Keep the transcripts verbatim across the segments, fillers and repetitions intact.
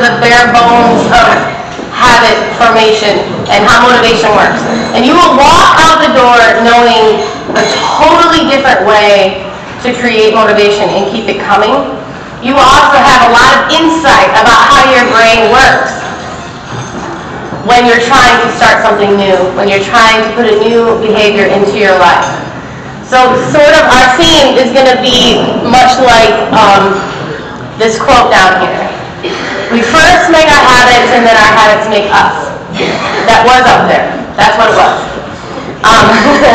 the bare bones of habit formation and how motivation works. And you will walk out the door knowing a totally different way to create motivation and keep it coming. You will also have a lot of insight about how your brain works when you're trying to start something new, when you're trying to put a new behavior into your life. So sort of our theme is going to be much like um, this quote down here. We first make our habits, and then our habits make us. That was up there. That's what it was. Um,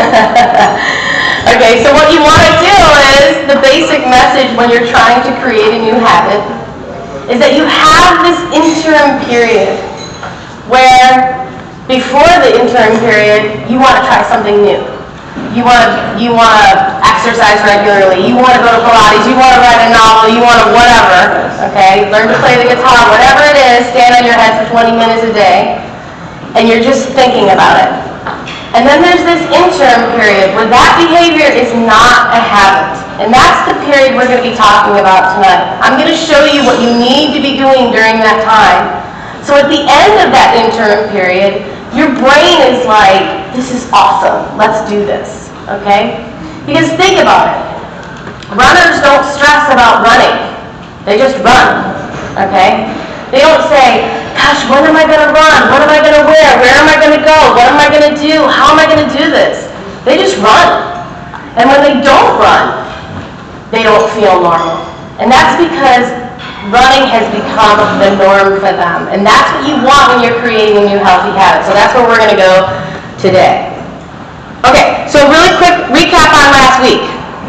okay, so what you want to do is, the basic message when you're trying to create a new habit is that you have this interim period where before the interim period, you want to try something new. You want to you want to exercise regularly. You want to go to Pilates. You want to write a novel. You want to whatever. Okay, learn to play the guitar. Whatever it is, stand on your head for twenty minutes a day, and you're just thinking about it. And then there's this interim period where that behavior is not a habit, and that's the period we're going to be talking about tonight. I'm going to show you what you need to be doing during that time. So at the end of that interim period, your brain is like, this is awesome, let's do this, okay? Because think about it. Runners don't stress about running. They just run, okay? They don't say, gosh, when am I going to run? What am I going to wear? Where am I going to go? What am I going to do? How am I going to do this? They just run. And when they don't run, they don't feel normal. And that's because running has become the norm for them. And that's what you want when you're creating a new healthy habit. So that's where we're going to go today. Okay, so really quick recap on last week.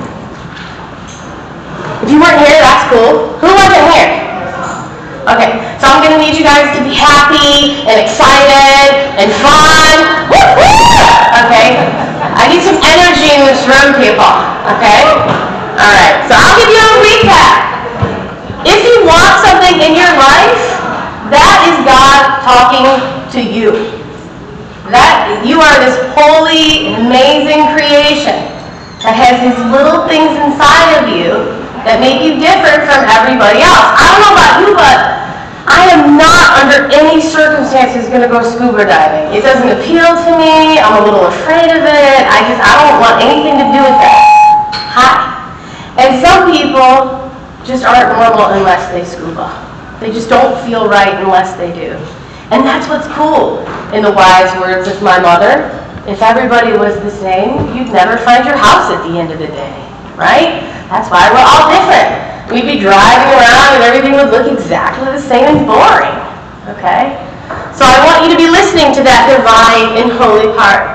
If you weren't here, that's cool. Who wasn't here? Okay, so I'm going to need you guys to be happy and excited and fun. Woo, woo! Okay? I need some energy in this room, people. Okay? All right, so I'll give you a recap. If you want something in your life, that is God talking to you. That you are this holy, amazing creation that has these little things inside of you that make you different from everybody else. I don't know about you, but I am not under any circumstances going to go scuba diving. It doesn't appeal to me. I'm a little afraid of it. I just, I don't want anything to do with that. Hi. And some people just aren't normal unless they scuba. They just don't feel right unless they do. And that's what's cool. In the wise words of my mother, if everybody was the same, you'd never find your house at the end of the day, right? That's why we're all different. We'd be driving around and everything would look exactly the same and boring, okay? So I want you to be listening to that divine and holy part.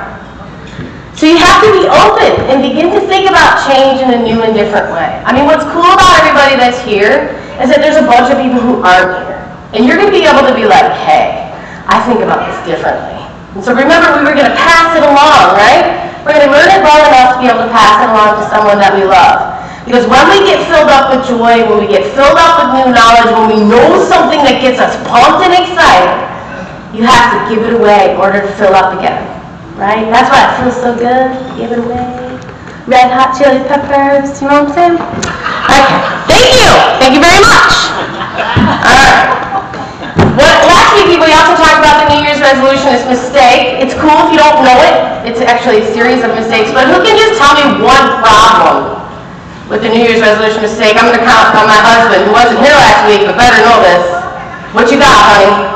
So you have to be open and begin to think about change in a new and different way. I mean, what's cool about everybody that's here is that there's a bunch of people who aren't here. And you're going to be able to be like, hey, I think about this differently. And so remember, we were going to pass it along, right? We're going to learn it well enough to be able to pass it along to someone that we love. Because when we get filled up with joy, when we get filled up with new knowledge, when we know something that gets us pumped and excited, you have to give it away in order to fill up again. Right? That's why it feels so good. Give it away. Red hot chili peppers. You know what I'm saying? Okay. Thank you. Thank you very much. All right. Well, last week we also talked about the New Year's resolution as mistake. It's cool if you don't know it. It's actually a series of mistakes. But who can just tell me one problem with the New Year's resolution mistake? I'm going to count on my husband, who wasn't here last week, but better know this. What you got, honey?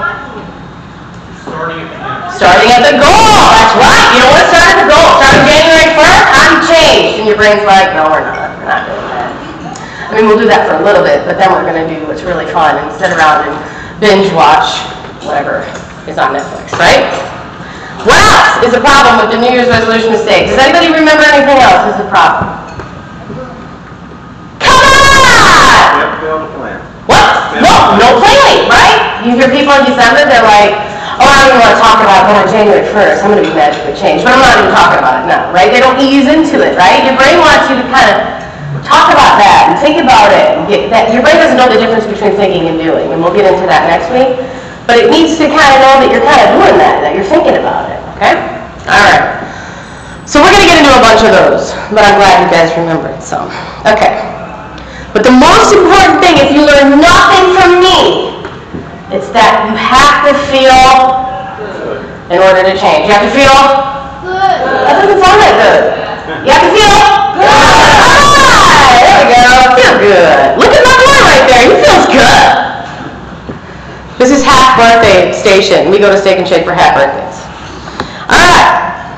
Starting at the goal. That's right. You don't want to start at the goal. Starting January first, I'm changed. And your brain's like, no, we're not. We're not doing that. I mean, we'll do that for a little bit, but then we're going to do what's really fun and sit around and binge watch whatever is on Netflix, right? What else is a problem with the New Year's resolution mistake? Does anybody remember anything else is a problem? Come on! You have to build a plan. What? No, no planning, right? You hear people in December, they're like, oh, I don't even want to talk about it on January first. I'm going to be magically changed. But I'm not even talking about it now, right? They don't ease into it, right? Your brain wants you to kind of talk about that and think about it. And get that. Your brain doesn't know the difference between thinking and doing, and we'll get into that next week. But it needs to kind of know that you're kind of doing that, that you're thinking about it, okay? All right. So we're going to get into a bunch of those, but I'm glad you guys remembered some. Okay. But the most important thing, if you learn nothing from me, It's that you have to feel in order to change. You have to feel good. That doesn't sound like good. You have to feel good. Ah, there we go. Feel good. Look at my boy right there. He feels good. This is half birthday station. We go to Steak and Shake for half birthdays. All right.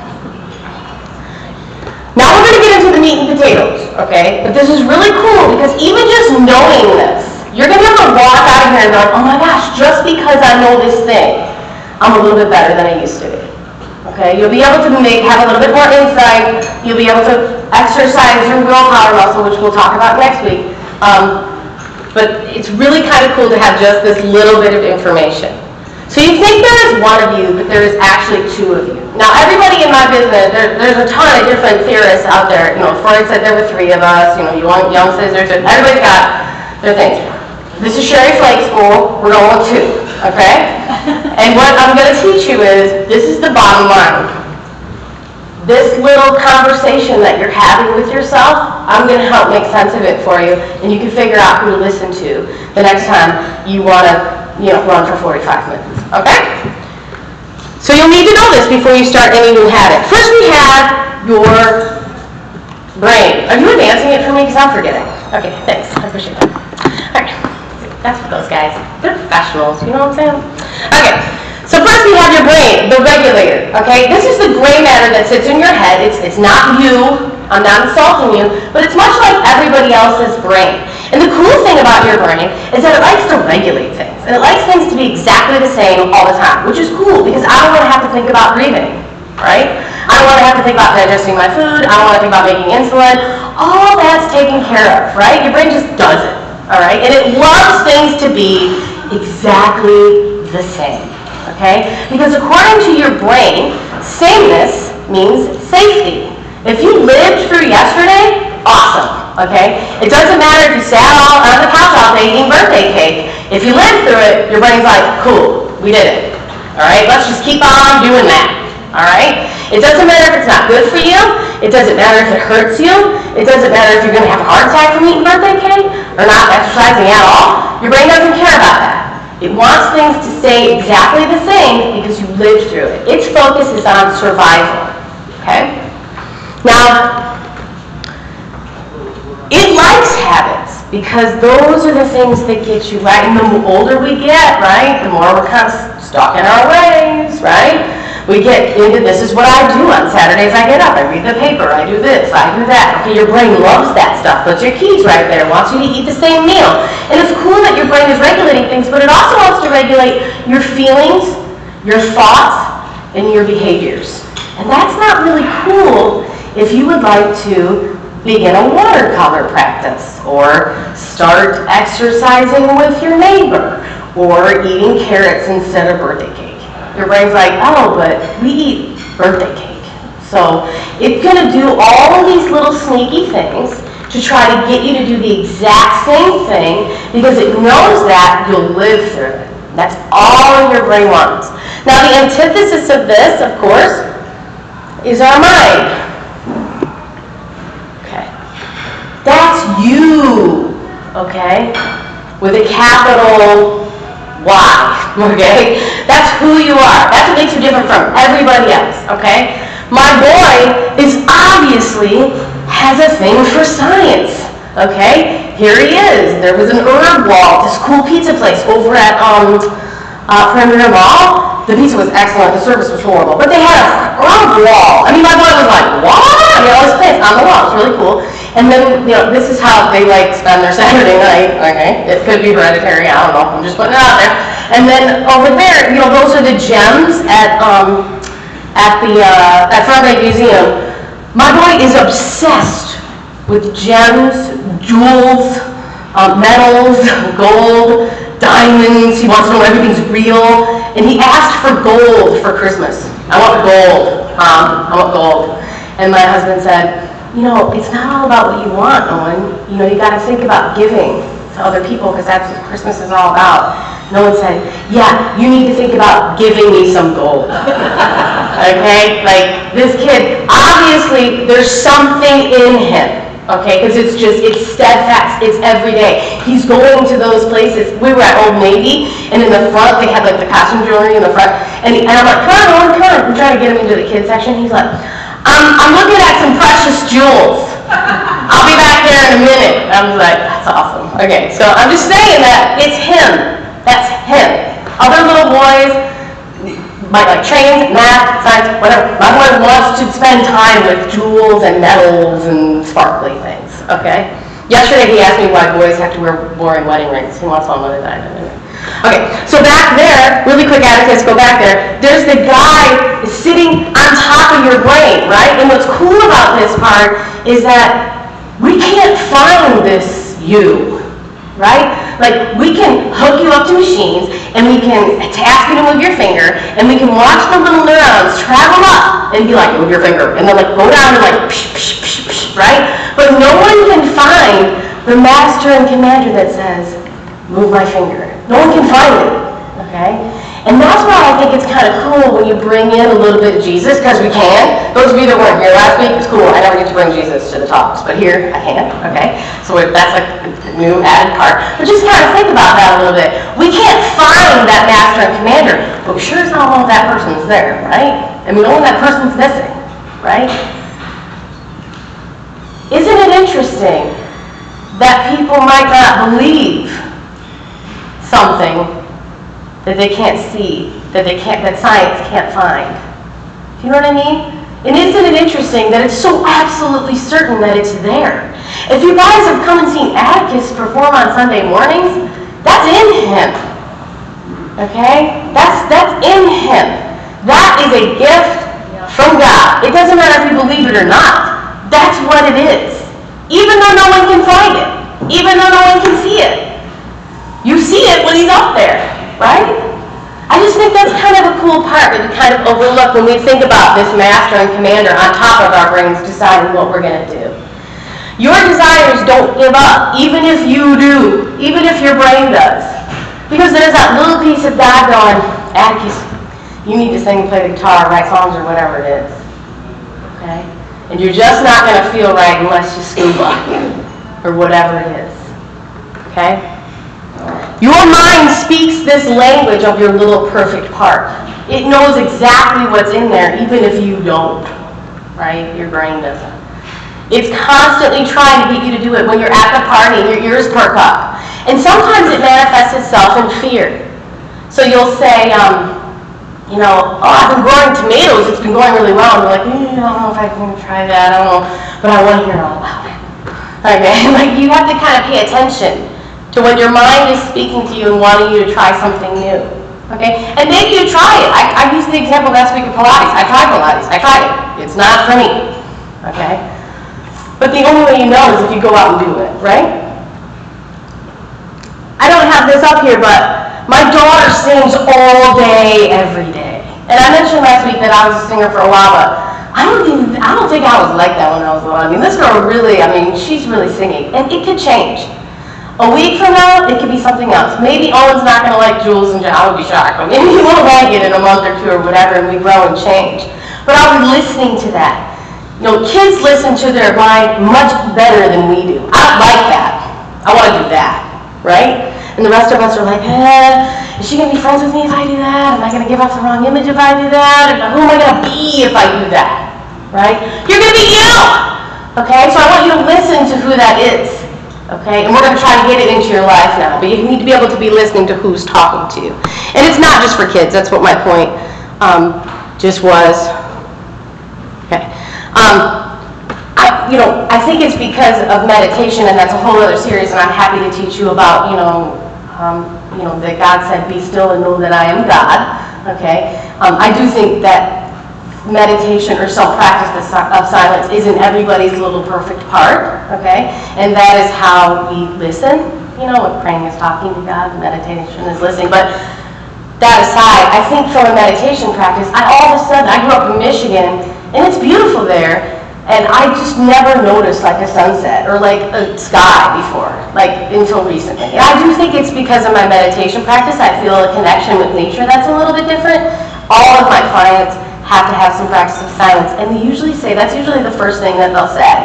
Now we're going to get into the meat and potatoes, okay? But this is really cool because even just knowing this, you're going to be able to walk out of here and go, oh my gosh, just because I know this thing, I'm a little bit better than I used to be. Okay? You'll be able to make, have a little bit more insight. You'll be able to exercise your willpower muscle, which we'll talk about next week. Um, but it's really kind of cool to have just this little bit of information. So you think there is one of you, but there is actually two of you. Now, everybody in my business, there, there's a ton of different theorists out there. You know, Freud said there were three of us. You know, Jung says there's a, everybody's got their things. This is Sherry Flake School. We're going with two, okay? And what I'm going to teach you is, this is the bottom line. This little conversation that you're having with yourself, I'm going to help make sense of it for you, and you can figure out who to listen to the next time you want to, you know, run for forty-five minutes, okay? So you'll need to know this before you start any new habit. First we have your brain. Are you advancing it for me? Because I'm forgetting. Okay, thanks. I appreciate that. All right. That's for those guys. They're professionals, you know what I'm saying? Okay, so first we have your brain, the regulator, okay? This is the gray matter that sits in your head. It's, it's not you. I'm not insulting you, but it's much like everybody else's brain. And the cool thing about your brain is that it likes to regulate things. And it likes things to be exactly the same all the time, which is cool because I don't want to have to think about breathing, right? I don't want to have to think about digesting my food. I don't want to think about making insulin. All that's taken care of, right? Your brain just does it. All right, and it loves things to be exactly the same, okay? Because according to your brain, sameness means safety. If you lived through yesterday, awesome, okay? It doesn't matter if you sat all on the couch all day eating birthday cake. If you lived through it, your brain's like, cool, we did it. All right, let's just keep on doing that. All right? It doesn't matter if it's not good for you. It doesn't matter if it hurts you. It doesn't matter if you're going to have a heart attack from eating birthday cake or not exercising at all. Your brain doesn't care about that. It wants things to stay exactly the same because you lived through it. Its focus is on survival. Okay? Now, it likes habits because those are the things that get you right. And the older we get, right, the more we're kind of stuck in our ways, right? We get into, this is what I do on Saturdays. I get up, I read the paper, I do this, I do that. Okay, your brain loves that stuff. Puts your keys right there, wants you to eat the same meal. And it's cool that your brain is regulating things, but it also wants to regulate your feelings, your thoughts, and your behaviors. And that's not really cool if you would like to begin a watercolor practice, or start exercising with your neighbor, or eating carrots instead of birthday cake. Your brain's like, oh, but we eat birthday cake. So it's going to do all of these little sneaky things to try to get you to do the exact same thing because it knows that you'll live through it. That's all your brain wants. Now, the antithesis of this, of course, is our mind. Okay. That's you, okay, with a capital Y, okay? That's who you are. That's what makes you different from everybody else, okay? My boy is obviously has a thing for science, okay? Here he is. There was an herb wall, this cool pizza place over at um, uh, Perimeter Mall. The pizza was excellent. The service was horrible. But they had a herb wall. I mean, my boy was like, what? I mean, all this place on the wall. It's really cool. And then, you know, this is how they like spend their Saturday night. Okay, it could be hereditary. I don't know. I'm just putting it out there. And then over there, you know, those are the gems at um at the uh, at Frontenac Museum. My boy is obsessed with gems, jewels, uh, metals, gold, diamonds. He wants to know everything's real. And he asked for gold for Christmas. I want gold. Um, I want gold. And my husband said, you know, it's not all about what you want, Owen. You know, you got to think about giving to other people because that's what Christmas is all about. And Owen said, yeah, you need to think about giving me some gold. Okay? Like, this kid, obviously, there's something in him. okay? Because it's just, it's steadfast, it's every day. He's going to those places. We were at Old Navy, and in the front, they had like the costume jewelry in the front, and, he, and I'm like, come on, Owen, come on. I'm trying to get him into the kids section. He's like, um, I'm looking at some precious jewels. I'll be back there in a minute. I was like, that's awesome. Okay, so I'm just saying that it's him. That's him. Other little boys might like trains, math, science, whatever. My boy wants to spend time with jewels and metals and sparkly things, okay? Yesterday he asked me why boys have to wear boring wedding rings. He wants one with a diamond in it. Okay, so back there, really quick atticus, go back there. There's the guy sitting on top of your brain, right? And what's cool about this part is that we can't find this you, right? Like, we can hook you up to machines, and we can ask you to move your finger, and we can watch the little neurons travel up and be like, move your finger, and then like go down and like, psh, psh, psh, psh, right? But no one can find the master and commander that says, move my finger. No one can find it, okay? And that's why I think it's kind of cool when you bring in a little bit of Jesus, because we can. Those of you that weren't here last week, it's cool. I never get to bring Jesus to the talks, but here I can, okay? So that's like a new added part. But just kind of think about that a little bit. We can't find that master and commander, but we sure as hell know that person's there, right? And we know when that person's missing, right? Isn't it interesting that people might not believe something that they can't see, that they can't, that science can't find? Do you know what I mean? And isn't it interesting that it's so absolutely certain that it's there? If you guys have come and seen Atticus perform on Sunday mornings, that's in him. Okay? That's that's in him. That is a gift from God. It doesn't matter if you believe it or not. That's what it is. Even though no one can find it. Even though no one can see it. You see it when he's up there. Right? I just think that's kind of a cool part that we kind of overlook when we think about this master and commander on top of our brains deciding what we're going to do. Your desires don't give up, even if you do, even if your brain does. Because there's that little piece of God going, Atticus, you need to sing, play the guitar, write songs, or whatever it is. Okay? And you're just not going to feel right unless you scuba, or whatever it is. Okay? Your mind speaks this language of your little perfect part. It knows exactly what's in there, even if you don't, right? Your brain doesn't. It's constantly trying to get you to do it when you're at the party and your ears perk up. And sometimes it manifests itself in fear. So you'll say, um, you know, oh, I've been growing tomatoes. It's been going really well. And you're like, mm, I don't know if I can try that. I don't know, but I want to hear all about it. Okay, like you have to kind of pay attention to when your mind is speaking to you and wanting you to try something new. Okay? And maybe you try it. I, I used the example last week of Pilates. I tried Pilates. I tried it. It's not for me. Okay? But the only way you know is if you go out and do it, right? I don't have this up here, but my daughter sings all day, every day. And I mentioned last week that I was a singer for a while, but I don't think I don't think I was like that when I was little. I mean, this girl really, I mean, she's really singing. And it could change. A week from now, it could be something else. Maybe Owen's not going to like Jules and John. I would be shocked. But maybe he won't like it in a month or two or whatever, and we grow and change. But I'll be listening to that. You know, kids listen to their mind much better than we do. I don't like that. I want to do that, right? And the rest of us are like, eh, is she going to be friends with me if I do that? Am I going to give off the wrong image if I do that? Or who am I going to be if I do that? Right? You're going to be you! Okay? So I want you to listen to who that is. Okay, and we're going to try to get it into your life now, but you need to be able to be listening to who's talking to you. And it's not just for kids. That's what my point um, just was. Okay, um, I, you know, I think it's because of meditation, and that's a whole other series, and I'm happy to teach you about, you know, um, you know, that God said, "Be still and know that I am God." Okay, um, I do think that meditation or self-practice of silence isn't everybody's little perfect part, okay? And that is how we listen. You know, what praying is talking to God, meditation is listening. But that aside, I think from a meditation practice, I all of a sudden, I grew up in Michigan, and it's beautiful there, and I just never noticed like a sunset or like a sky before, like until recently. And I do think it's because of my meditation practice. I feel a connection with nature that's a little bit different. All of my clients have to have some practice of silence, and they usually say, that's usually the first thing that they'll say,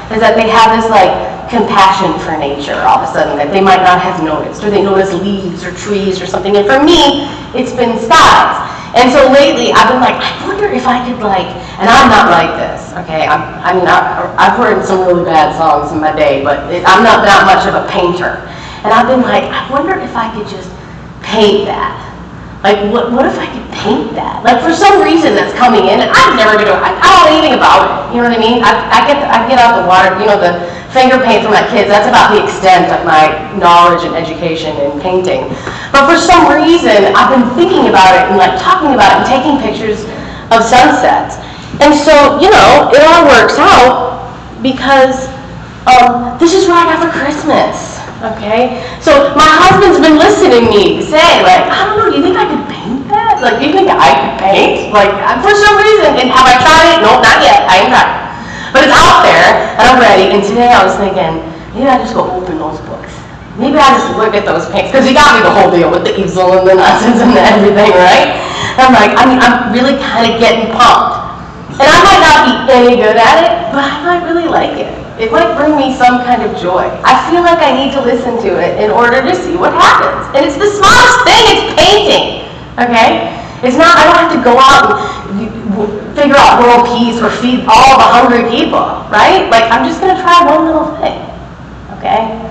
is that they have this like compassion for nature all of a sudden that they might not have noticed, or they notice leaves or trees or something. And for me, it's been skies. And so lately, I've been like, I wonder if I could like, and I'm not like this, okay? I'm, I mean, I, I've heard some really bad songs in my day, but it, I'm not that much of a painter. And I've been like, I wonder if I could just paint that. Like, what, what if I could paint that? Like, for some reason that's coming in, and I'm never gonna, I, I don't know anything about it, you know what I mean? I, I get I get out the water, you know, the finger paint for my kids, that's about the extent of my knowledge and education in painting. But for some reason, I've been thinking about it and like talking about it and taking pictures of sunsets. And so, you know, it all works out because um, this is what I got for Christmas. Okay, so my husband's been listening to me say, like, I don't know, do you think I could paint that? Like, do you think I could paint? Like, for some reason, and have I tried it? No, not yet, I haven't tried it. But it's out there, and I'm ready, and today I was thinking, maybe I just go open those books. Maybe I just look at those paints, because he got me the whole deal with the easel and the nonsense and everything, right? And I'm like, I mean, I'm really kind of getting pumped. And I might not be any good at it, but I might really like it. It might bring me some kind of joy. I feel like I need to listen to it in order to see what happens. And it's the smallest thing, it's painting, okay? It's not, I don't have to go out and figure out world peace or feed all the hungry people, right? Like, I'm just gonna try one little thing, okay?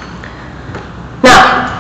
Now,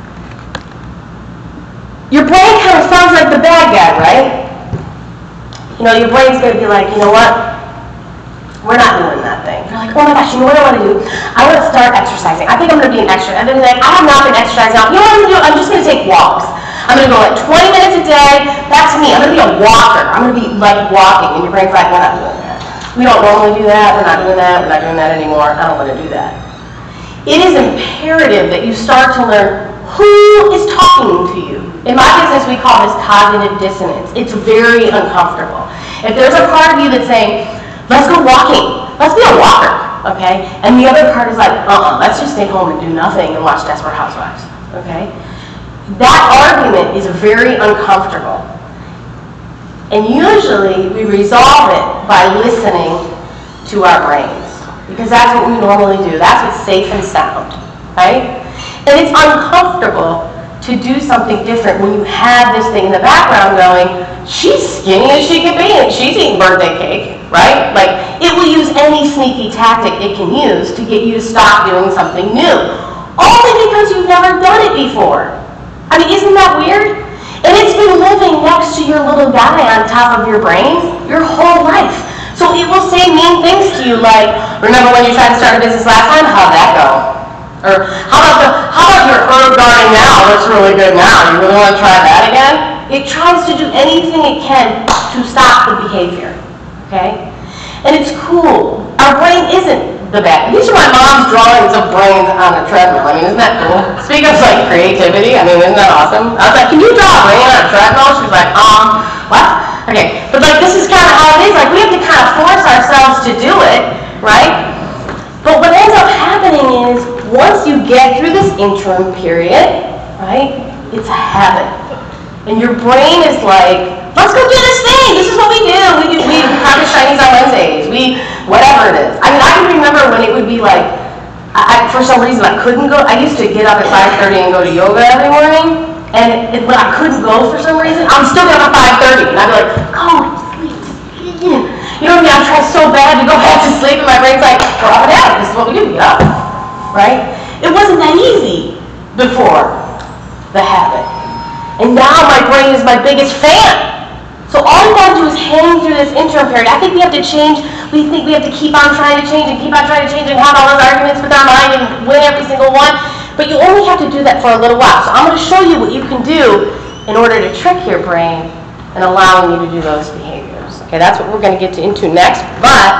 your brain kind of sounds like the bad guy, right? You know, your brain's gonna be like, you know what? We're not doing that thing. You're like, oh my gosh, you know what I want to do? I want to start exercising. I think I'm going to be an extrovert. And then like, I have not been exercising now. You know what I'm going to do? I'm just going to take walks. I'm going to go like twenty minutes a day. That's me. I'm going to be a walker. I'm going to be like walking. And your brain's like, we're not doing that. We don't normally do that. We're not doing that. We're not doing that anymore. I don't want to do that. It is imperative that you start to learn who is talking to you. In my business, we call this cognitive dissonance. It's very uncomfortable. If there's a part of you that's saying, let's go walking. Let's be a walker, okay? And the other part is like, uh-uh, let's just stay home and do nothing and watch Desperate Housewives, okay? That argument is very uncomfortable. And usually we resolve it by listening to our brains, because that's what we normally do. That's what's safe and sound, right? And it's uncomfortable to do something different when you have this thing in the background going, she's skinny as she can be and she's eating birthday cake, right? Like, it will use any sneaky tactic it can use to get you to stop doing something new. Only because you've never done it before. I mean, isn't that weird? And it's been living next to your little guy on top of your brain your whole life. So it will say mean things to you like, remember when you tried to start a business last time? How'd that go? Or how about the how about your herb garden now? That's really good now. You really want to try that again? It tries to do anything it can to stop the behavior. Okay? And it's cool. Our brain isn't the bad. These are my mom's drawings of brains on a treadmill. I mean, isn't that cool? Speaking of like creativity, I mean, isn't that awesome? I was like, can you draw a brain on a treadmill? She was like, um, what? Okay. But like this is kind of how it is. Like we have to kind of force ourselves to do it, right? But what ends up happening is once you get through this interim period, right, it's a habit. And your brain is like, let's go do this thing. This is what we do. We do we practice Chinese on Wednesdays. We, whatever it is. I mean, I can remember when it would be like, I, for some reason I couldn't go. I used to get up at five thirty and go to yoga every morning. And it, when I couldn't go for some reason, I'm still get up at five thirty. And I'd be like, go to sleep. You know what I mean? I try so bad to go back to sleep, and my brain's like, we're up and out. This is what we do. Get up. Right? It wasn't that easy before the habit. And now my brain is my biggest fan. So all we got to do is hang through this interim period. I think we have to change. We think we have to keep on trying to change and keep on trying to change and have all those arguments with our mind and win every single one. But you only have to do that for a little while. So I'm going to show you what you can do in order to trick your brain and allowing you to do those behaviors. Okay, that's what we're going to get to into next. But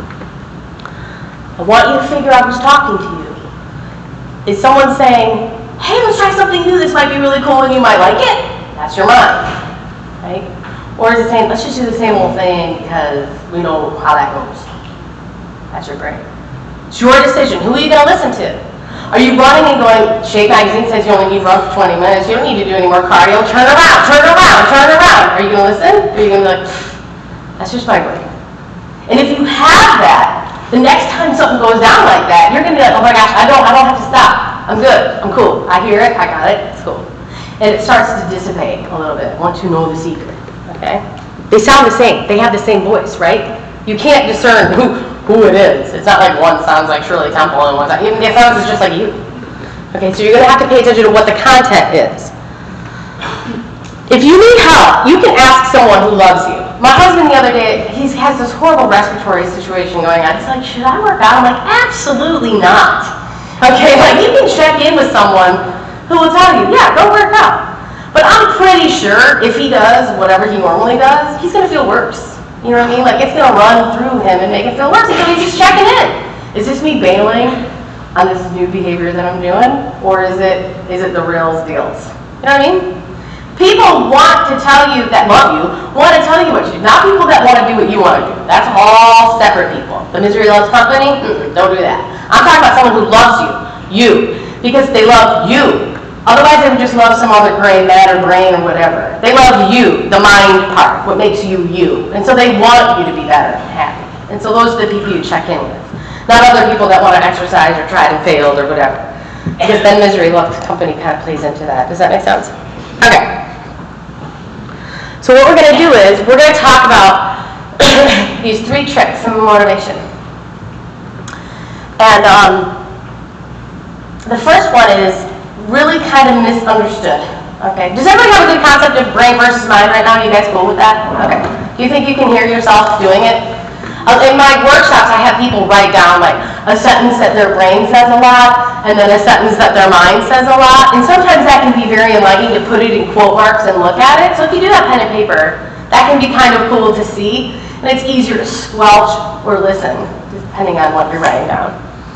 I want you to figure out who's talking to you. Is someone saying, hey, let's try something new. This might be really cool and you might like it? That's your mind, right? Or is it saying, let's just do the same old thing because we know how that goes? That's your brain. It's your decision. Who are you going to listen to? Are you running and going, Shape Magazine says you only need to run for twenty minutes. You don't need to do any more cardio. Turn around, turn around, turn around. Are you going to listen? Or are you going to be like, that's just my brain? And if you have that, The next time something goes down like that, you're going to be like, oh my gosh, I don't, I don't have to stop. I'm good. I'm cool. I hear it. I got it. It's cool. And it starts to dissipate a little bit once you know the secret. Okay? They sound the same. They have the same voice, right? You can't discern who, who it is. It's not like one sounds like Shirley Temple and one sounds, even it sounds just like you. Okay, so you're going to have to pay attention to what the content is. If you need help, you can ask someone who loves you. My husband the other day, he has this horrible respiratory situation going on. He's like, should I work out? I'm like, absolutely not. Okay, like you can check in with someone who will tell you, yeah, go work out. But I'm pretty sure if he does whatever he normally does, he's going to feel worse. You know what I mean? Like it's going to run through him and make him feel worse. So he's just checking in. Is this me bailing on this new behavior that I'm doing? Or is it is it the real deals? You know what I mean? People want to tell you, that love you, want to tell you what you do. Not people that want to do what you want to do. That's all separate people. The Misery Loves Company, mm-mm, don't do that. I'm talking about someone who loves you. You. Because they love you. Otherwise, they would just love some other gray matter, brain, or whatever. They love you, the mind part, what makes you you. And so they want you to be better and happy. And so those are the people you check in with. Not other people that want to exercise or tried and failed or whatever. Because then Misery Loves Company kind of plays into that. Does that make sense? Okay. So what we're going to do is, we're going to talk about these three tricks of motivation. And um, the first one is really kind of misunderstood. Okay. Does everybody have a good concept of brain versus mind right now? Are you guys cool with that? Okay. Do you think you can hear yourself doing it? Uh, in my workshops, I have people write down like a sentence that their brain says a lot, and then a sentence that their mind says a lot. And sometimes that can be very enlightening to put it in quote marks and look at it. So if you do have pen and paper, that can be kind of cool to see. And it's easier to squelch or listen, depending on what you're writing down.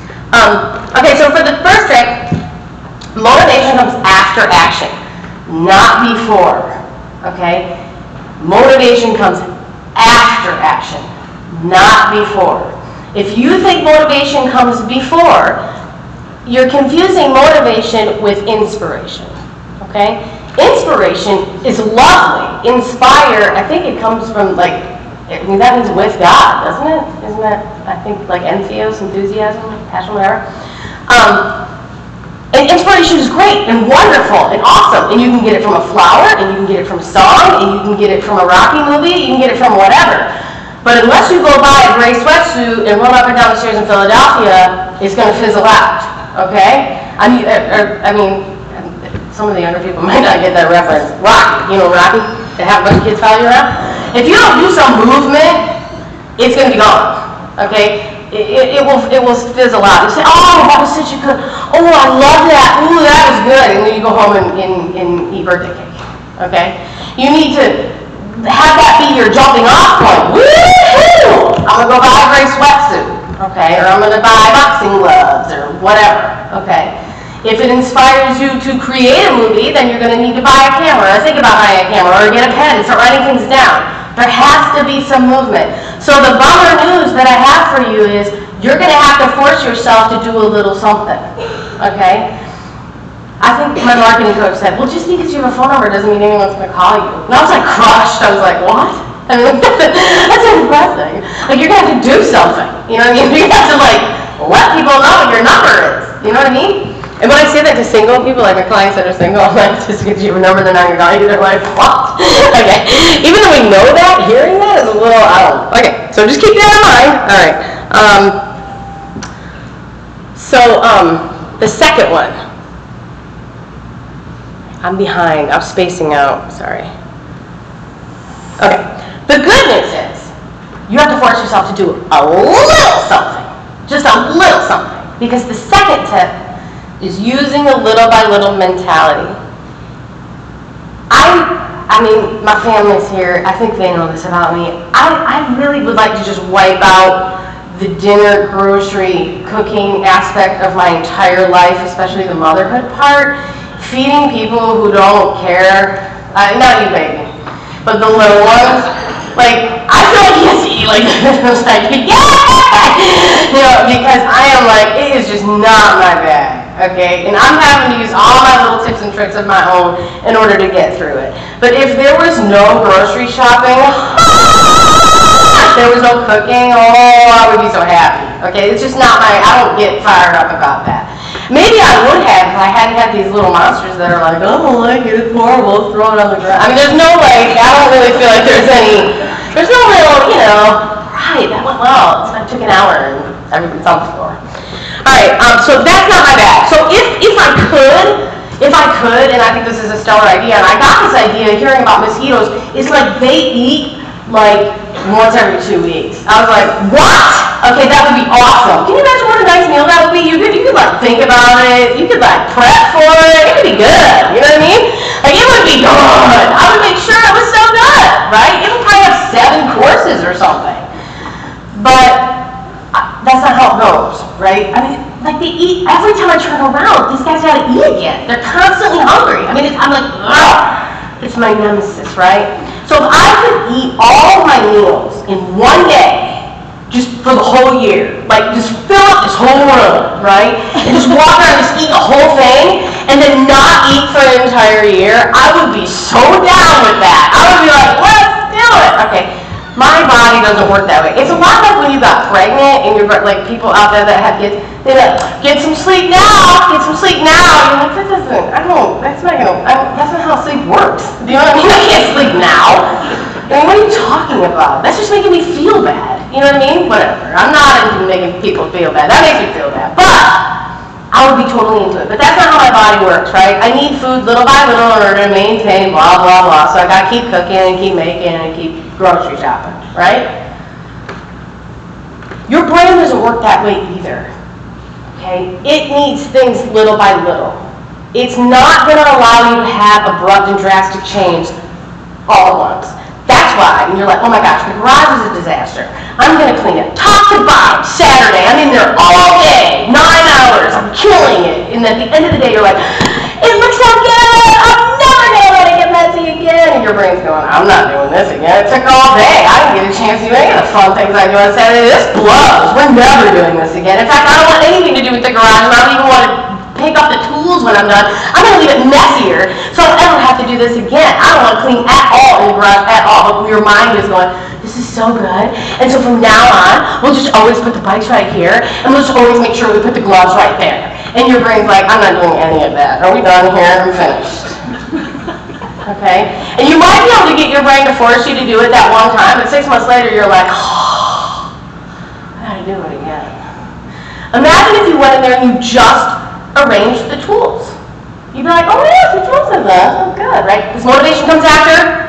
Um, okay, so for the first trick, motivation comes after action, not before. Okay? Motivation comes after action, not before. If you think motivation comes before, you're confusing motivation with inspiration. Okay? Inspiration is lovely. Inspire, I think it comes from like, I mean that means with God, doesn't it? Isn't that, I think, like entheos, enthusiasm, passion, whatever. Um, and inspiration is great and wonderful and awesome. And you can get it from a flower, and you can get it from a song, and you can get it from a Rocky movie, you can get it from whatever. But unless you go buy a gray sweatsuit and run up and down the stairs in Philadelphia, it's going to fizzle out. Okay? I mean, er, er, I mean, some of the younger people might not get that reference. Rocky, you know Rocky? They have a bunch of kids follow you around. If you don't do some movement, it's going to be gone. Okay? It, it, it will it will fizzle out. You say, oh, that was such a good, oh, I love that. Ooh, that was good. And then you go home and, and, and eat birthday cake. Okay? You need to have that be your jumping off point. Woo-hoo! I'm going to go buy a gray sweatsuit. Okay? Or I'm going to buy boxing gloves or whatever. Okay? If it inspires you to create a movie, then you're going to need to buy a camera, or think about buying a camera, or get a pen and start writing things down. There has to be some movement. So the bummer news that I have for you is you're going to have to force yourself to do a little something. Okay? I think my marketing coach said, well, just because you have a phone number doesn't mean anyone's going to call you. And I was like crushed. I was like, what? I mean, that's impressive. Like, you're going to have to do something. You know what I mean? You have to, like, let people know what your number is. You know what I mean? And when I say that to single people, like my clients that are single, I'm like, just because you have a number, they're not going to call you, they're like, what? Okay. Even though we know that, hearing that is a little, I don't know. Okay, so just keep that in mind. All right. Um, so, um, the second one. I'm behind. I'm spacing out. Sorry. Okay. The good news is, you have to force yourself to do a little something. Just a little something. Because the second tip is using a little by little mentality. I, I mean, my family's here. I think they know this about me. I, I really would like to just wipe out the dinner, grocery, cooking aspect of my entire life, especially the motherhood part. Feeding people who don't care. Uh, not you, baby, but the little ones. Like, I feel like he has to eat like this. Like, yeah! You know, because I am like, it is just not my bag. Okay, and I'm having to use all my little tips and tricks of my own in order to get through it. But if there was no grocery shopping, if there was no cooking, oh, I would be so happy. Okay, it's just not my, I don't get fired up about that. Maybe I would have if I hadn't had these little monsters that are like, oh, I don't like it, it's horrible, throw it on the ground. I mean, there's no like, I don't really feel like there's any, there's no real, you know, right, that went well. It's, it took an hour and everybody's on the floor. All right, um, so that's not my bag. So if, if I could, if I could, and I think this is a stellar idea, and I got this idea hearing about mosquitoes, it's like they eat like once every two weeks. I was like, what? Okay, that would be awesome. Can you imagine what a nice meal that would be? You could, you could like think about it, you could like prep for it, it could be good, you know what I mean? Like it would be good. I would make sure it was so good, right? It would probably have seven courses or something. But that's not how it goes, right? I mean, like they eat, every time I turn around, these guys gotta eat again. They're constantly hungry. I mean, it's, I'm like, ugh, it's my nemesis, right? So if I could eat all of my meals in one day, just for the whole year, like just fill up this whole room, right? And just walk around and just eat the whole thing, and then not eat for an entire year, I would be so down with that. I would be like, let's do it. Okay. My body doesn't work that way. It's a lot like when you got pregnant and you're like people out there that have kids, they're like, get some sleep now, get some sleep now. You're like, that doesn't, I don't, that's not gonna, I don't, that's not how sleep works. Do you know what I mean? I can't sleep now. I mean, what are you talking about? That's just making me feel bad. You know what I mean? Whatever. I'm not into making people feel bad. That makes me feel bad. But I would be totally into it. But that's not how my body works, right? I need food little by little in order to maintain blah, blah, blah. So I gotta keep cooking and keep making and keep grocery shopping, right? Your brain doesn't work that way either, okay? It needs things little by little. It's not gonna allow you to have abrupt and drastic change all at once. That's why, and you're like, oh my gosh, the garage is a disaster. I'm gonna clean it top to bottom, Saturday. I'm in there all day, nine hours, I'm killing it. And at the end of the day, you're like, it looks so good, I'm never gonna let it get messy again. And your brain's going, I'm not doing this again. It took all day. I didn't get a chance to do any of the fun things I do on Saturday. This blows. We're never doing this again. In fact, I don't want anything to do with the garage, and I don't even want to pick up the tools when I'm done. I'm going to leave it messier so I don't ever have to do this again. I don't want to clean at all in the garage at all, but your mind is going, this is so good. And so from now on, we'll just always put the bikes right here, and we'll just always make sure we put the gloves right there. And your brain's like, I'm not doing any of that. Are we done here? I'm finished. Okay? And you might be able to get your brain to force you to do it that one time, but six months later you're like, oh, I gotta do it again. Imagine if you went in there and you just arranged the tools. You'd be like, oh yeah, the tools are there. Oh good, right? Because motivation comes after,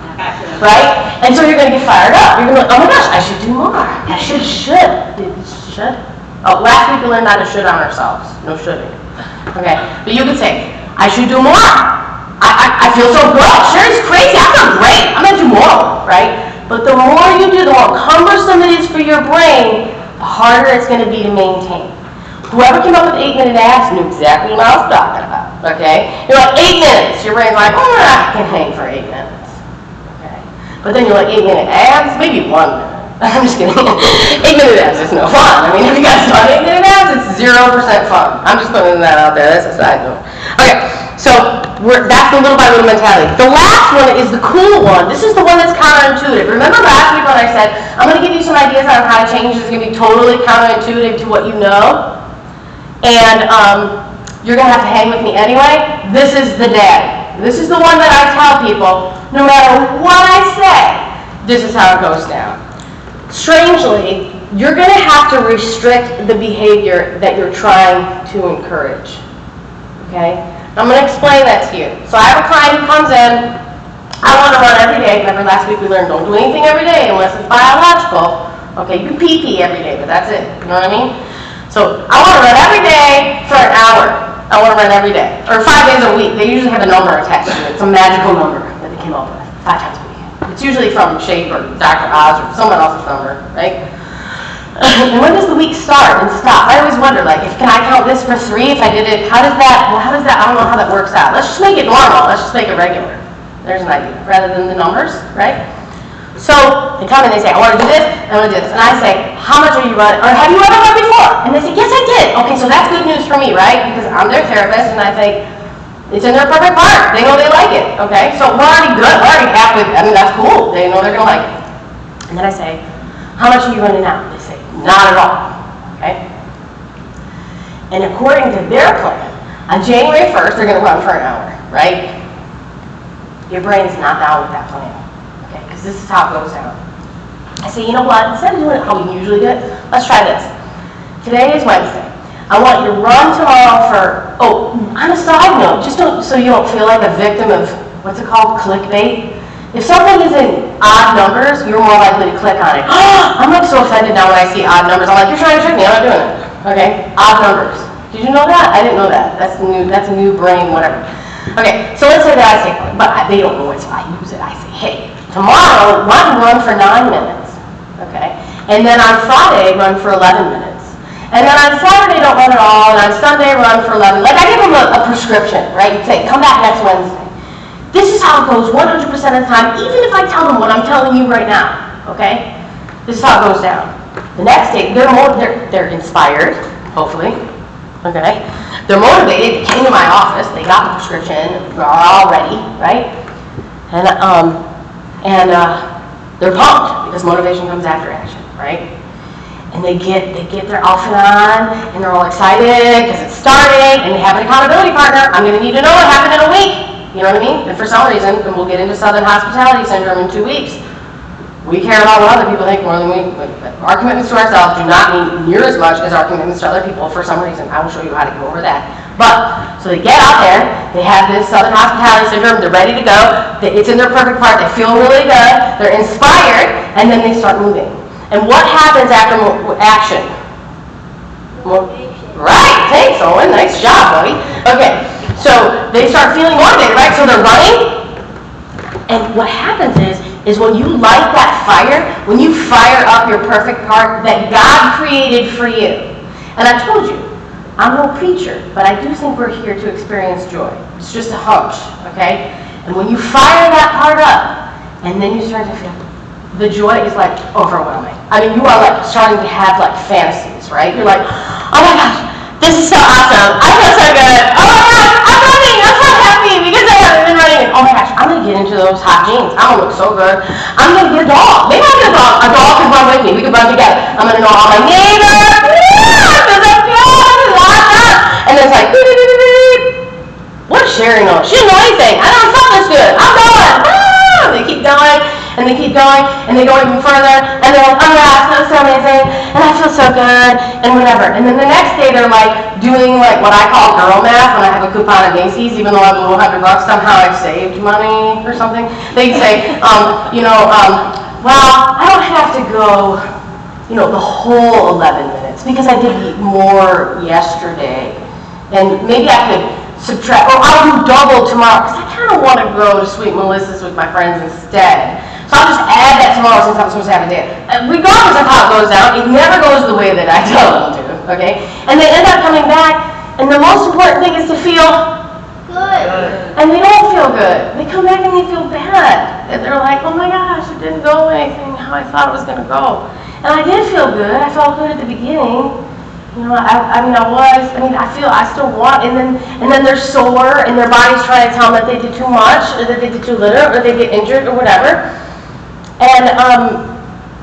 right? And so you're gonna get fired up. You're gonna be like, oh my gosh, I should do more. I should, should. Should? Oh, last week we learned not to should on ourselves. No shoulding. Okay, but you could say, I should do more. I, I, I feel so good. Sure, it's crazy. I feel great. I'm going to do more, right? But the more you do, the more cumbersome it is for your brain, the harder it's going to be to maintain. Whoever came up with eight-minute abs knew exactly what I was talking about, okay? You're like, eight minutes. Your brain's like, oh, I can hang for eight minutes, okay? But then you're like, eight-minute abs? Maybe one minute. I'm just kidding. Eight-minute abs is no fun. I mean, have you guys done eight-minute abs? It's zero percent fun. I'm just putting that out there. That's a side note. Okay, so we're, that's the little by little mentality. The last one is the cool one. This is the one that's counterintuitive. Remember last week when I said, I'm going to give you some ideas on how to change. It's going to be totally counterintuitive to what you know. And um, you're going to have to hang with me anyway. This is the daddy. This is the one that I tell people, no matter what I say, this is how it goes down. Strangely, you're going to have to restrict the behavior that you're trying to encourage. Okay? I'm going to explain that to you. So I have a client who comes in, I want to run every day. Remember last week we learned don't do anything every day unless it's biological. Okay, you can pee-pee every day, but that's it. You know what I mean? So I want to run every day for an hour. I want to run every day. Or five days a week. They usually have a number attached to it. It's a magical number that they came up with. Five times a week. It's usually from Shape or Doctor Oz or someone else's number, right? And when does the week start and stop? I always wonder, like, if can I count this for three? If I did it, how does that, well, how does that, I don't know how that works out. Let's just make it normal. Let's just make it regular. There's an idea, rather than the numbers, right? So they come and they say, I want to do this, I want to do this. And I say, how much are you running? Or have you ever run before? And they say, yes, I did. Okay, so that's good news for me, right? Because I'm their therapist, and I think, it's in their perfect park. They know they like it, okay? So we're already good. We're already halfway. I mean, that's cool. They know they're going to like it. And then I say, How much are you running out? They say, not at all, okay? And according to their plan, on January first, they're gonna run for an hour, right? Your brain's not down with that plan, okay? Because this is how it goes down. I say, you know what, instead of doing it how we usually do it, let's try this. Today is Wednesday. I want you to run tomorrow for, oh, on a side note, just don't, so you don't feel like a victim of, what's it called, clickbait. If something is in odd numbers, you're more likely to click on it. I'm like so offended now when I see odd numbers. I'm like, you're trying to trick me, I'm not doing it. Okay, odd numbers. Did you know that? I didn't know that. That's new, that's a new brain, whatever. Okay, so let's say that I say, but they don't know it, so I use it. I say, hey, tomorrow, why don't you run for nine minutes? Okay, and then on Friday, run for eleven minutes. And then on Saturday, don't run at all, and on Sunday, run for eleven. Like, I give them a, a prescription, right? You say, come back next Wednesday. This is how it goes one hundred percent of the time, even if I tell them what I'm telling you right now, okay? This is how it goes down. The next day, they're more, they're, they're inspired, hopefully, okay? They're motivated, they came to my office, they got the prescription, they're all ready, right? And, um, and uh, they're pumped, because motivation comes after action, right? And they get they get their outfit on, and they're all excited because it's starting, and they have an accountability partner. I'm going to need to know what happened in a week. You know what I mean? And for some reason, and we'll get into Southern Hospitality Syndrome in two weeks, we care about what other people think more than we, our commitments to ourselves do not mean near as much as our commitments to other people for some reason. I will show you how to get over that. But, so they get out there, they have this Southern Hospitality Syndrome, they're ready to go, it's in their perfect part, they feel really good, they're inspired, and then they start moving. And what happens after mo- action? Motivation. Right, thanks Owen, nice job buddy. Okay, so they start feeling motivated, right? So they're running, and what happens is, is when you light that fire, when you fire up your perfect part that God created for you. And I told you, I'm no preacher, but I do think we're here to experience joy. It's just a hunch, okay? And when you fire that part up, and then you start to feel, the joy is like overwhelming. I mean, you are like starting to have like fantasies, right? You're like, oh my gosh, this is so awesome. I feel so good. Oh my gosh, I'm running. I'm so happy because I haven't been running. Oh my gosh, I'm going to get into those hot jeans. I don't look so good. I'm going to get a dog. Maybe I'll get a dog. A dog can run with me. We can run together. I'm going to know all my neighbors. Yeah, because I'm good. And then it's like, beep, beep, beep, beep. What does Sherry know? She didn't know anything. I know something's good. I'm going. Ah! They keep going. And they keep going, and they go even further, and they're like, oh yeah, that's so amazing, and I feel so good, and whatever. And then the next day, they're like doing like what I call girl math when I have a coupon at Macy's, even though I have a little hundred bucks, somehow I've saved money or something. They say, um, you know, um, well, I don't have to go, you know, the whole eleven minutes, because I did eat more yesterday, and maybe I could subtract, or I'll do double tomorrow, because I kind of want to go to Sweet Melissa's with my friends instead. So I'll just add that tomorrow since I'm supposed to have a day. And regardless of how it goes down, it never goes the way that I tell them to, okay? And they end up coming back, and the most important thing is to feel good. And they don't feel good. They come back and they feel bad. And they're like, oh my gosh, it didn't go anything how I thought it was going to go. And I did feel good. I felt good at the beginning. You know, I, I mean, I was, I mean, I feel, I still want, and then, and then they're sore, and their body's trying to tell them that they did too much, or that they did too little, or they get injured, or whatever. And um,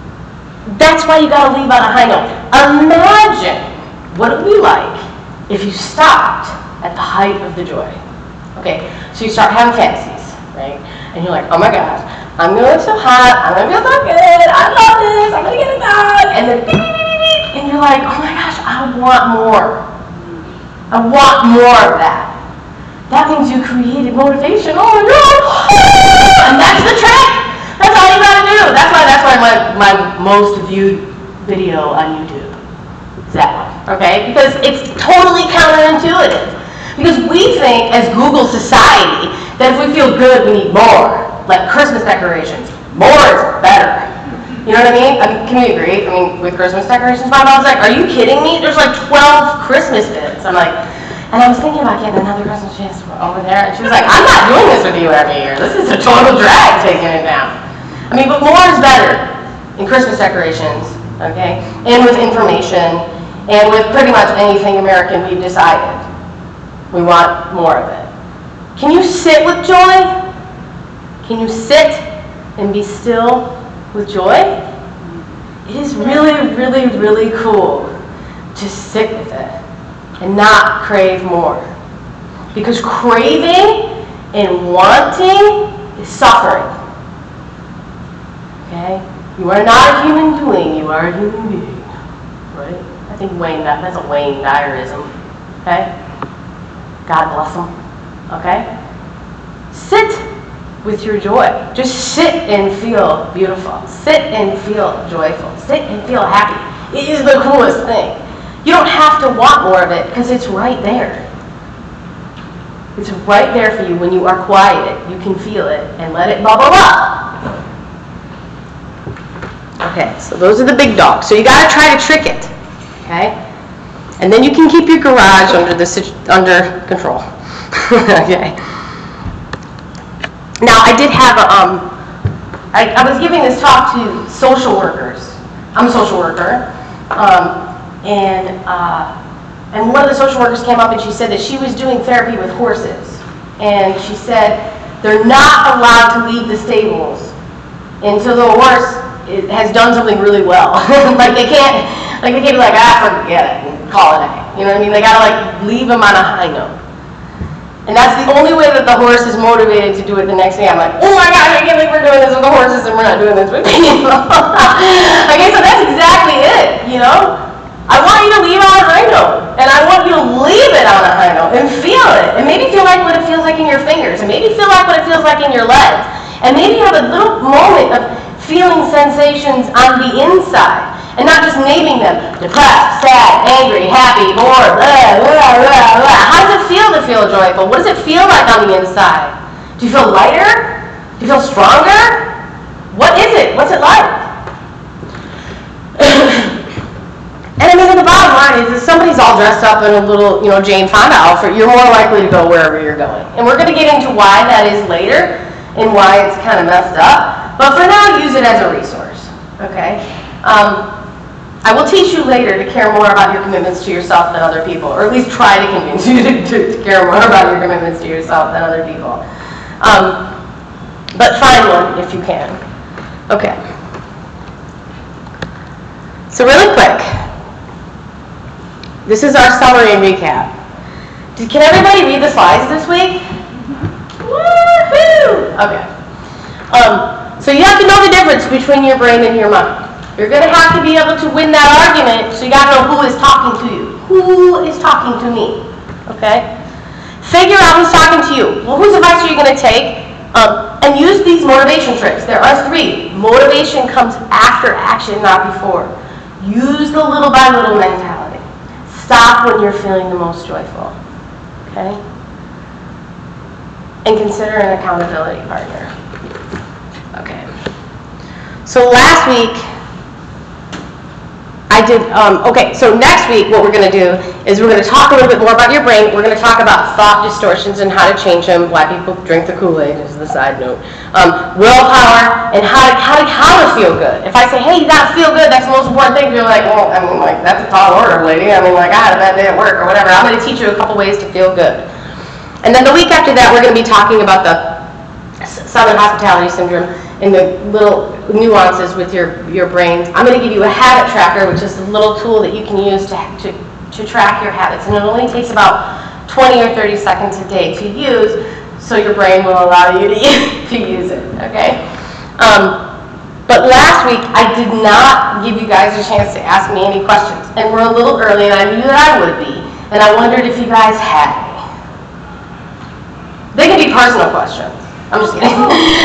that's why you gotta leave on a high note. Imagine what it would be like if you stopped at the height of the joy. Okay, so you start having fantasies, right? And you're like, oh my gosh, I'm gonna look so hot, I'm gonna feel so good, I love this, I'm gonna get a dog, and then beep, beep, beep, beep, and you're like, oh my gosh, I want more. I want more of that. That means you created motivation. Oh my God! And that's the trick. That's all you gotta do. That's why. That's why my my most viewed video on YouTube is that one. Okay, because it's totally counterintuitive. Because we think, as Google society, that if we feel good, we need more. Like Christmas decorations, more is better. You know what I mean? I mean, can we agree? I mean, with Christmas decorations, my mom's like, "Are you kidding me? There's like twelve Christmas bits." I'm like. And I was thinking about getting another Christmas chance over there, and she was like, I'm not doing this with you every year. This is a total drag taking it down. I mean, but more is better in Christmas decorations, okay? And with information, and with pretty much anything American we've decided. We want more of it. Can you sit with joy? Can you sit and be still with joy? it is really, really, really cool to sit with it and not crave more. Because craving and wanting is suffering. Okay? You are not a human doing, you are a human being. Right? I think Wayne, that, that's a Wayne Dyerism. Okay? God bless him. Okay? Sit with your joy. Just sit and feel beautiful. Sit and feel joyful. Sit and feel happy. It is the coolest thing. You don't have to want more of it because it's right there. It's right there for you when you are quiet. You can feel it and let it bubble up. Okay, so those are the big dogs. So you got to try to trick it. Okay? And then you can keep your garage under the under control. Okay. Now, I did have a, um, I, I was giving this talk to social workers. I'm a social worker. Um, and, uh, and one of the social workers came up and she said that she was doing therapy with horses. And she said they're not allowed to leave the stables until the horse is, has done something really well. Like they can't, like they can't be like, ah, forget it, and call it a day. You know what I mean? They gotta like leave them on a high note. And that's the only way that the horse is motivated to do it the next day. I'm like, oh my God, I can't believe we're doing this with the horses and we're not doing this with people. Okay, so that's exactly it, you know? I want you to leave on a high note. And I want you to leave it on a high note and feel it. And maybe feel like what it feels like in your fingers. And maybe feel like what it feels like in your legs. And maybe have a little moment of feeling sensations on the inside. And not just naming them. Depressed, sad, angry, happy, bored, blah, blah, blah, blah. How does it feel to feel joyful? What does it feel like on the inside? Do you feel lighter? Do you feel stronger? What is it? What's it like? And I mean, the bottom line is if somebody's all dressed up in a little, you know, Jane Fonda outfit, you're more likely to go wherever you're going. And we're going to get into why that is later and why it's kind of messed up. But for now, use it as a resource. Okay? Um, I will teach you later to care more about your commitments to yourself than other people, or at least try to convince you to, to, to care more about your commitments to yourself than other people. Um, but find one if you can. Okay. So really quick, this is our summary and recap. Did, can everybody read the slides this week? Woohoo! Okay. Um, so you have to know the difference between your brain and your mind. You're going to have to be able to win that argument, so you got to know who is talking to you. Who is talking to me? Okay? Figure out who's talking to you. Well, whose advice are you going to take? Um, and use these motivation tricks. There are three. Motivation comes after action, not before. Use the little by little mentality. Stop when you're feeling the most joyful. Okay? And consider an accountability partner. Okay. So last week, I did, um, okay, so next week what we're going to do is we're going to talk a little bit more about your brain. We're going to talk about thought distortions and how to change them, why people drink the Kool-Aid is the side note. Um, willpower and how to, how, to, how to feel good. If I say, hey, you got to feel good, that's the most important thing, you're like, well, I mean, like, that's a tall order, lady. I mean, like, I had a bad day at work or whatever. I'm going to teach you a couple ways to feel good. And then the week after that, we're going to be talking about the Southern Hospitality Syndrome and the little nuances with your, your brains. I'm going to give you a habit tracker, which is a little tool that you can use to, to, to track your habits. And it only takes about twenty or thirty seconds a day to use, so your brain will allow you to, to use it, okay? Um, but last week, I did not give you guys a chance to ask me any questions. And we're a little early, and I knew that I would be. And I wondered if you guys had any. They can be personal questions. I'm just kidding.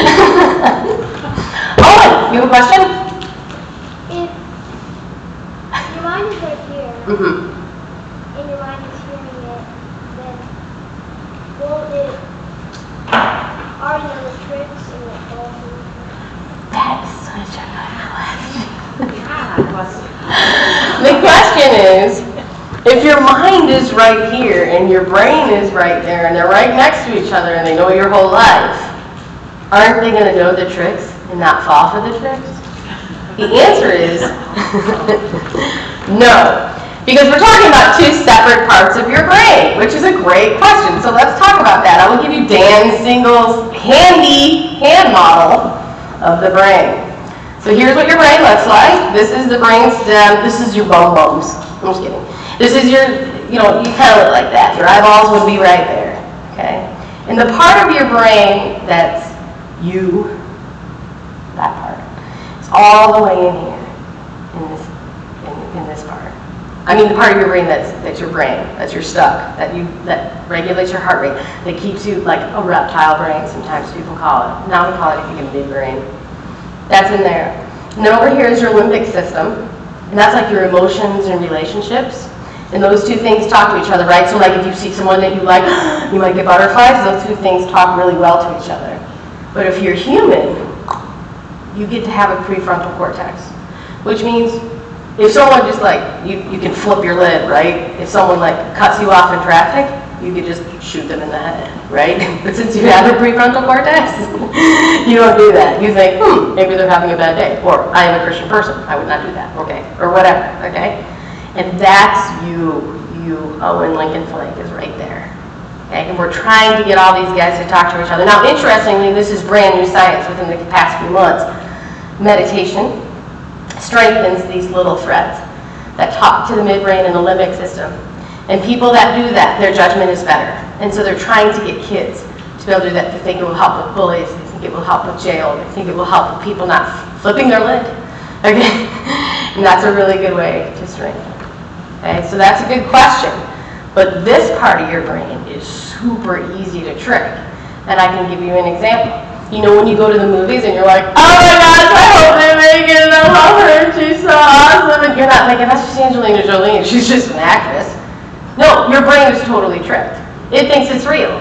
Owen, you have a question? If your mind is right here, Mm-hmm. and your mind is hearing it, then will it already know the tricks and the falls? That is such a good question. The question is, if your mind is right here and your brain is right there and they're right next to each other and they know your whole life, aren't they going to know the tricks and not fall for the tricks? The answer is no. Because we're talking about two separate parts of your brain, which is a great question. So let's talk about that. I will give you Dan Singel's handy hand model of the brain. So here's what your brain looks like. This is the brain stem. This is your bum bums. I'm just kidding. This is your, you know, you kind of look like that. Your eyeballs would be right there, okay? And the part of your brain that's you, that part, is all the way in here, in this, in, in this part. I mean, the part of your brain that's that's your brain, that's your stuck, that you that regulates your heart rate, that keeps you like a reptile brain. Sometimes people call it. Now we call it, I think, a midbrain. That's in there. And then over here is your limbic system, and that's like your emotions and relationships. And those two things talk to each other, right? So like if you see someone that you like, you might get butterflies. Those two things talk really well to each other. But if you're human, you get to have a prefrontal cortex, which means if someone just like, you, you can flip your lid, right? If someone like cuts you off in traffic, you could just shoot them in the head, right? But since you have a prefrontal cortex, you don't do that. You think, hmm, maybe they're having a bad day. Or, I am a Christian person. I would not do that, okay? Or whatever, okay? And that's you, you, Owen Lincoln Flake is right there. Okay? And we're trying to get all these guys to talk to each other. Now, interestingly, this is brand new science within the past few months. Meditation strengthens these little threads that talk to the midbrain and the limbic system. And people that do that, their judgment is better. And so they're trying to get kids to be able to do that. They think it will help with bullies. They think it will help with jail. They think it will help with people not flipping their lid. Okay? And that's a really good way to strengthen. Okay? So that's a good question. But this part of your brain is super easy to trick. And I can give you an example. You know when you go to the movies and you're like, oh my gosh, I hope they make it. I love her. She's so awesome. And you're not thinking, that's just Angelina Jolie. She's just an actress. No, your brain is totally tricked. It thinks it's real,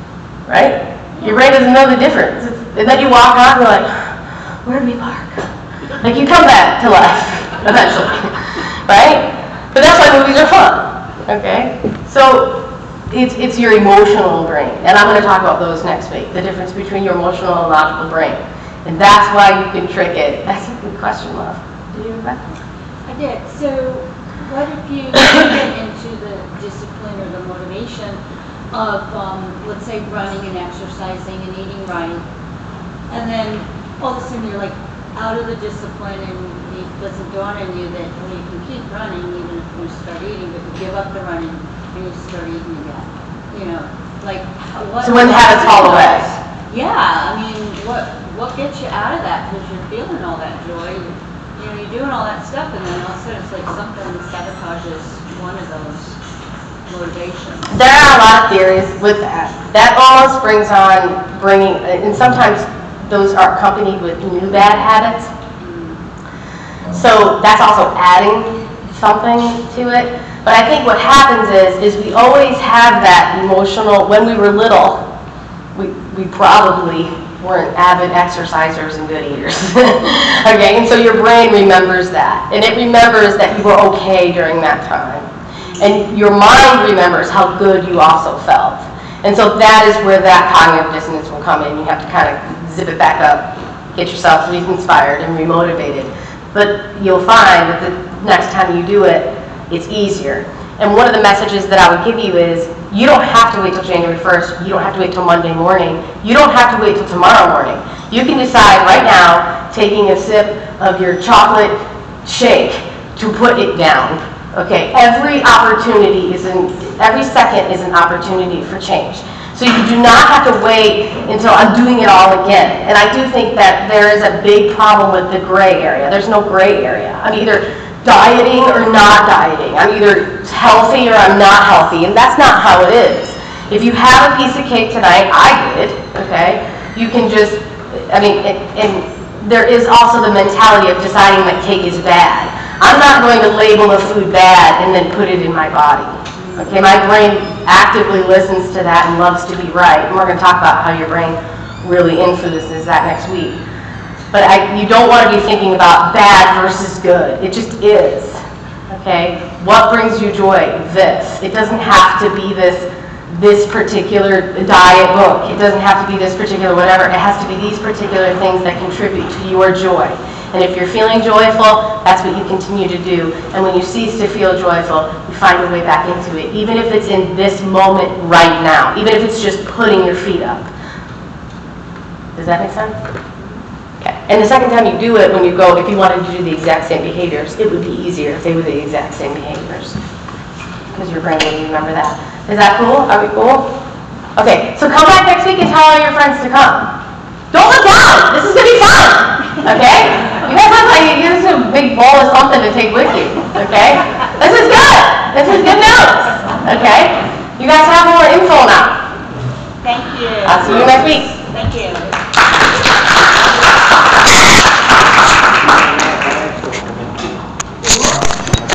right? Your brain doesn't know the difference. And then you walk out and you're like, where did we park? Like you come back to life, eventually, right? But that's why movies are fun, okay? So it's, it's your emotional brain. And I'm going to talk about those next week, the difference between your emotional and logical brain. And that's why you can trick it. That's a good question, love. Did you have a question? I did. So what if you get into the discipline or the motivation of, um, let's say, running and exercising and eating right, and then all of a sudden you're like out of the discipline and it doesn't dawn on you that, well, you can keep running even if you start eating, but you give up the running and you start eating again. You know, like what? So when habits fall away. Yeah, I mean, what what gets you out of that? Because you're feeling all that joy. You know, you're doing all that stuff, and then all of a sudden it's like something sabotages one of those motivations. There are a lot of theories with that. That almost brings on bringing, and sometimes those are accompanied with new bad habits. Mm. So that's also adding something to it. But I think what happens is, is we always have that emotional, when we were little, we, we probably weren't avid exercisers and good eaters. Okay, and so your brain remembers that. And it remembers that you were okay during that time. And your mind remembers how good you also felt. And so that is where that cognitive dissonance will come in. You have to kind of zip it back up, get yourself re-inspired and remotivated. But you'll find that the next time you do it, it's easier. And one of the messages that I would give you is, you don't have to wait till January first. You don't have to wait till Monday morning. You don't have to wait till tomorrow morning. You can decide right now, taking a sip of your chocolate shake, to put it down. Okay, every opportunity is an, every second is an opportunity for change. So you do not have to wait until I'm doing it all again. And I do think that there is a big problem with the gray area. There's no gray area. I'm either dieting or not dieting. I'm either healthy or I'm not healthy, and that's not how it is. If you have a piece of cake tonight, I did, okay, you can just, I mean, and, and there is also the mentality of deciding that cake is bad. I'm not going to label a food bad and then put it in my body. Okay, my brain actively listens to that and loves to be right, and we're going to talk about how your brain really influences that next week. But I, you don't want to be thinking about bad versus good. It just is. Okay? What brings you joy? This. It doesn't have to be this, this particular diet book. It doesn't have to be this particular whatever. It has to be these particular things that contribute to your joy. And if you're feeling joyful, that's what you continue to do. And when you cease to feel joyful, you find your way back into it. Even if it's in this moment right now. Even if it's just putting your feet up. Does that make sense? Okay. And the second time you do it, when you go, if you wanted to do the exact same behaviors, it would be easier if they were the exact same behaviors. Because your brain would remember that. Is that cool? Are we cool? Okay, so come back next week and tell all your friends to come. Don't look down! This is going to be fun! Okay? You guys look like you use a big bowl of something to take with you. Okay? This is good! This is good notes. Okay? You guys have more info now. Thank you. I'll see you next week. Thank you.